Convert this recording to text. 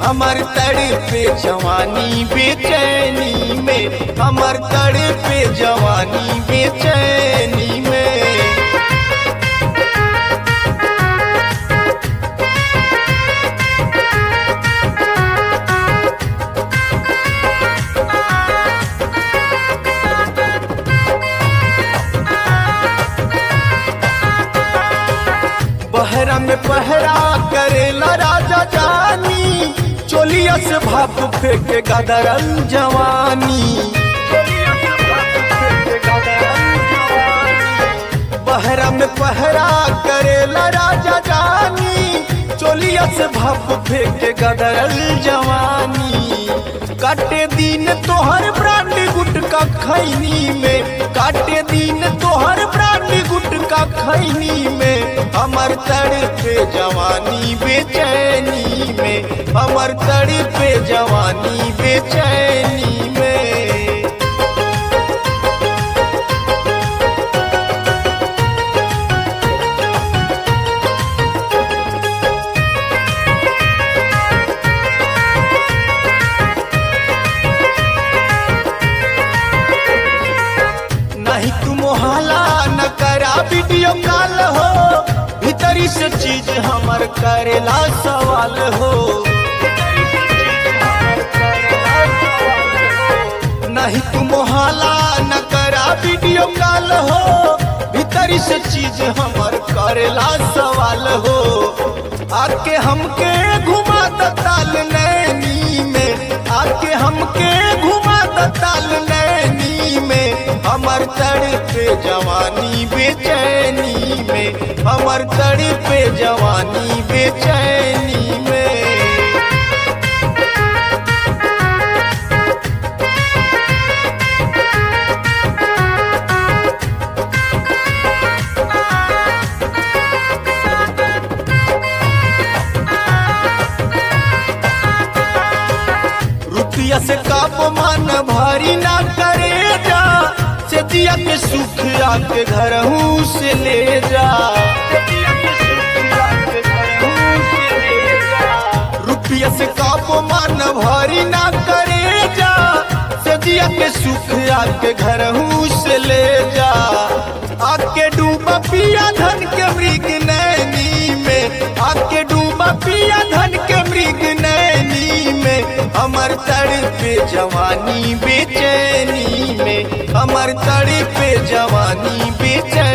हमर तड़पे जवानी बेचैनी में, हमर तड़पे जवानी बेचैनी में। पहरा में पहरा करेला राजा जानी, चोलिया से भाप फेंके गदरल जवानी। पहरा में पहरा करेला राजा जानी, चोलिया से भाप फेंके गदरल जवानी। काटे दिन तोहर ब्रांड गुटका खैनी में, काटे दिन तोहर ब्रांड गुटका खैनी में। हमर तड़पे जवानी बेचैनी में, हमर तड़पे जवानी बेचैनी में। नहीं तू मोहला न करा वीडियो कॉल हो, भीतरी से चीज हमर करेला सवाल हो। नहीं तू मोहला न करा वीडियो कॉल हो, भीतरी से चीज हमर करेला सवाल हो। आके हमके घुमा ताल नैनी में, आके हमके घुमा ताल नैनी में। हमर तड़पे जवानी बेचैनी में, हमर तड़पे जवानी बेचैनी में। रुपया से काप मन भारी ना करे जा, से दिया के सुख आके घर से ले जा। रुपया से काप मन भारी ना करे जा, से दिया के सुख आके घर से ले जा। आके डूबा पिया धन के मृग नैनी में, आके डूबा पिया धन के मृग नैनी में। हमर तड़पे जवानी बेचैनी में, हमर तड़पे जवानी बेचैनी।